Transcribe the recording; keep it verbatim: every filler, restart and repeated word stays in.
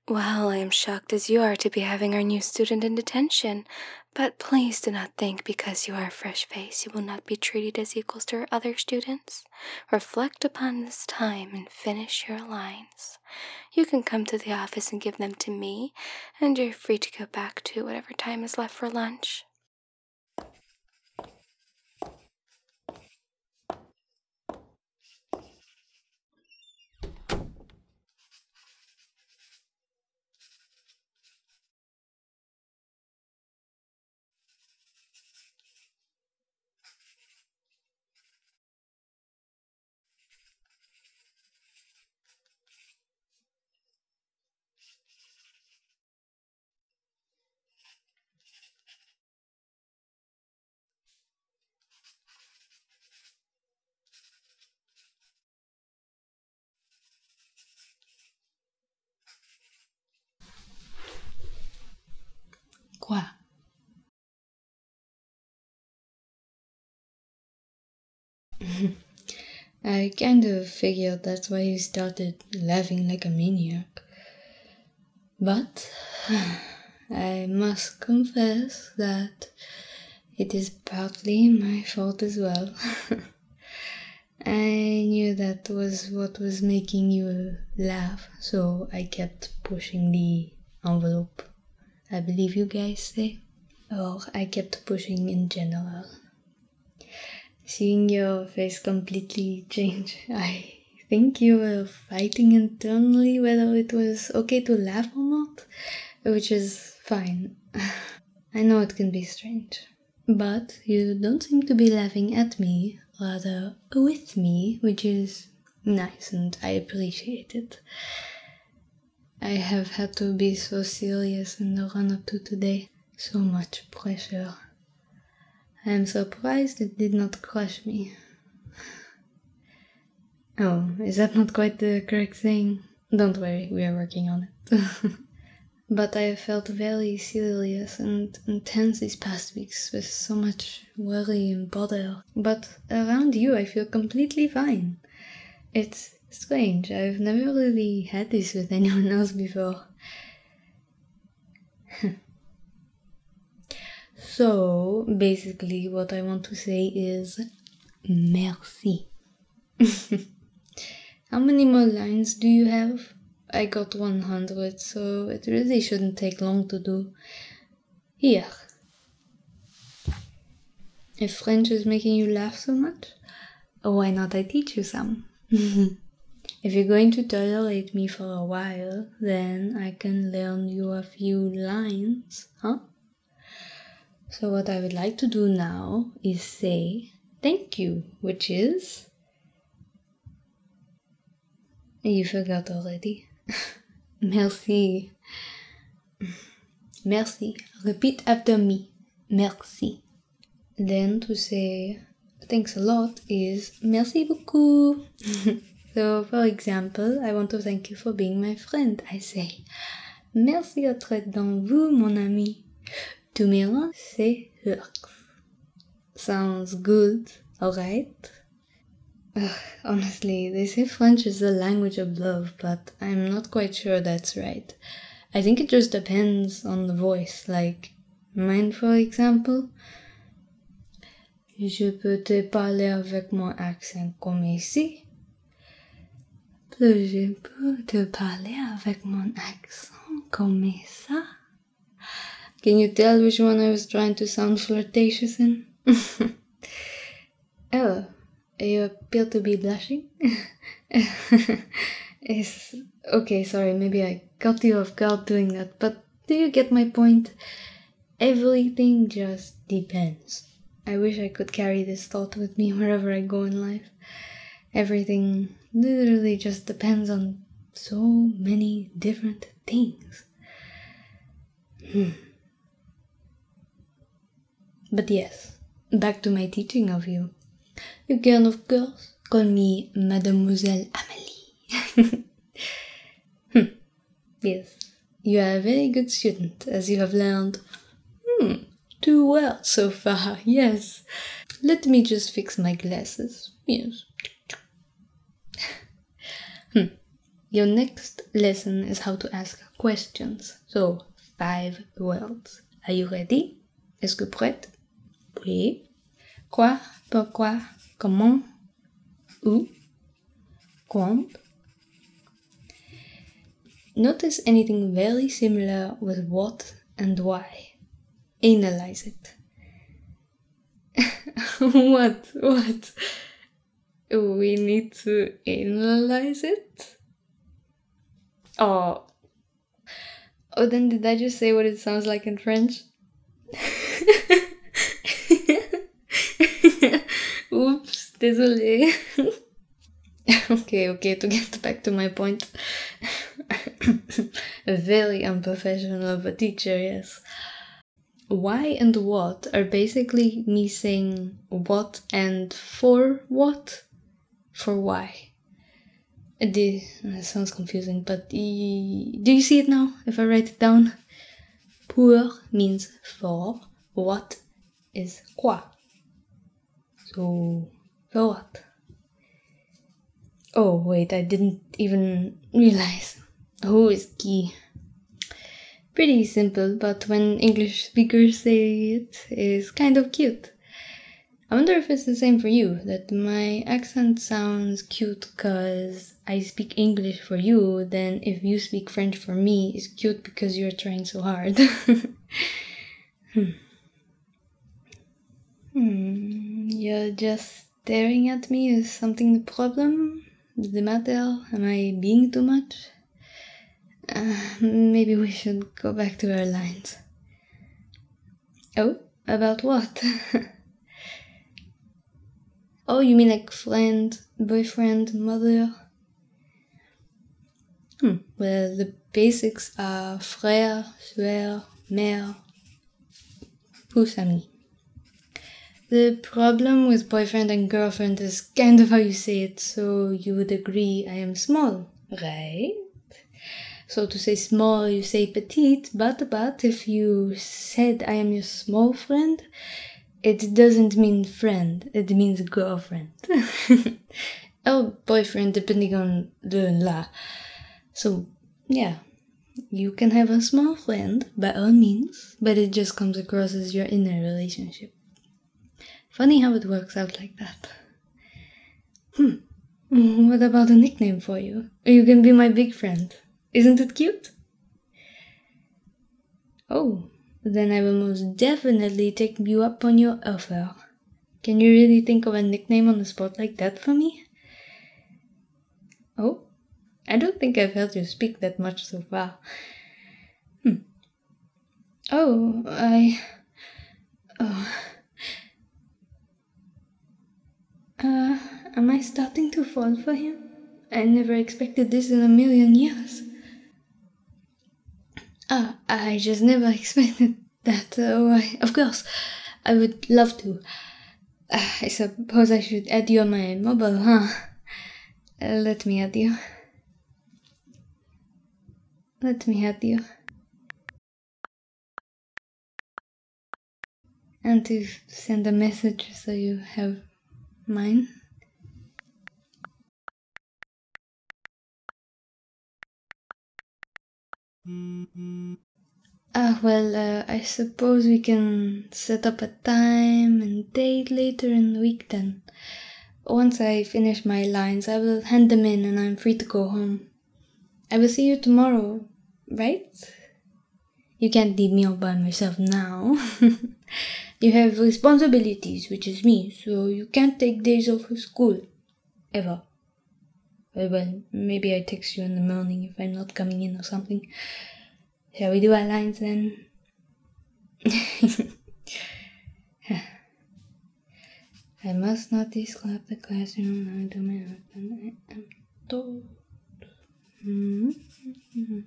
Well, I am shocked as you are to be having our new student in detention, but please do not think because you are a fresh face you will not be treated as equals to our other students. Reflect upon this time and finish your lines. You can come to the office and give them to me, and you're free to go back to whatever time is left for lunch. Quoi? I kind of figured that's why you started laughing like a maniac. But I must confess that it is partly my fault as well. I knew that was what was making you laugh, so I kept pushing the envelope. I believe you guys say. Or I kept pushing in general. Seeing your face completely change, I think you were fighting internally whether it was okay to laugh or not, which is fine. I know it can be strange. But you don't seem to be laughing at me, rather with me, which is nice and I appreciate it. I have had to be so serious in the run-up to today. So much pressure. I am surprised it did not crush me. Oh, is that not quite the correct saying? Don't worry, we are working on it. But I have felt very serious and intense these past weeks with so much worry and bother. But around you I feel completely fine. It's strange, I've never really had this with anyone else before. So, basically what I want to say is merci. How many more lines do you have? I got one hundred, so it really shouldn't take long to do. Here. If French is making you laugh so much, why not I teach you some? If you're going to tolerate me for a while, then I can learn you a few lines, huh? So what I would like to do now is say thank you, which is... You forgot already. Merci. Merci. Repeat after me. Merci. Then to say thanks a lot is merci beaucoup. So for example, I want to thank you for being my friend. I say merci d'être dans vous, mon ami. To me, c'est hurts. Sounds good, alright? Ugh, honestly, they say French is the language of love, but I'm not quite sure that's right. I think it just depends on the voice, like mine for example. Je peux te parler avec mon accent comme ici. Je peux te parler avec mon accent comme ça. Can you tell which one I was trying to sound flirtatious in? Oh, you appear to be blushing? It's, okay, sorry, maybe I caught you off guard doing that, but do you get my point? Everything just depends. I wish I could carry this thought with me wherever I go in life. Everything literally just depends on so many different things. Hmm. But yes, back to my teaching of you. You can, of course, call me Mademoiselle Amélie. hmm. Yes, you are a very good student, as you have learned hmm, two words so far, yes. Let me just fix my glasses, yes. hmm. Your next lesson is how to ask questions. So, five words. Are you ready? Est-ce que prête? Oui. Quoi? Pourquoi? Comment? Où? Quand? Notice anything very similar with what and why. Analyze it. What? What? We need to analyze it? Oh. Oh, then did I just say what it sounds like in French? Oops, désolé. okay, okay, to get back to my point. Very unprofessional of a teacher, yes. Why and what are basically me saying what and for what? For why. The, that sounds confusing, but the, do you see it now if I write it down? Pour means for, what is quoi. So, for what? Oh, wait, I didn't even realize. Who is qui? Pretty simple, but when English speakers say it, it's kind of cute. I wonder if it's the same for you, that my accent sounds cute because I speak English for you, then if you speak French for me, it's cute because you're trying so hard. hmm. Hmm. You're just staring at me. Is something the problem? The matter? Am I being too much? Uh, maybe we should go back to our lines. Oh, about what? Oh, you mean like friend, boyfriend, mother? Hmm, well, the basics are frère, sœur, mère, pousse ami. The problem with boyfriend and girlfriend is kind of how you say it, so you would agree I am small, right? So to say small, you say petite, but, but if you said I am your small friend, it doesn't mean friend, it means girlfriend. Or boyfriend, depending on the la. So, yeah, you can have a small friend, by all means, but it just comes across as you're in a relationship. Funny how it works out like that. Hmm, what about a nickname for you? You can be my big friend. Isn't it cute? Oh, then I will most definitely take you up on your offer. Can you really think of a nickname on the spot like that for me? Oh, I don't think I've heard you speak that much so far. Hmm. Oh, I... Oh... Uh, am I starting to fall for him? I never expected this in a million years. Ah, I just never expected that. Uh, why? Of course, I would love to. Uh, I suppose I should add you on my mobile, huh? Uh, let me add you. Let me add you. And to send a message so you have mine. Ah, well, uh, I suppose we can set up a time and date later in the week then. Once I finish my lines, I will hand them in and I'm free to go home. I will see you tomorrow, right? You can't leave me all by myself now. You have responsibilities, which is me, so you can't take days off of school. Ever. Well, well, maybe I text you in the morning if I'm not coming in or something. Shall we do our lines then? I must not describe the classroom. I do my husband. I am told. Mm-hmm.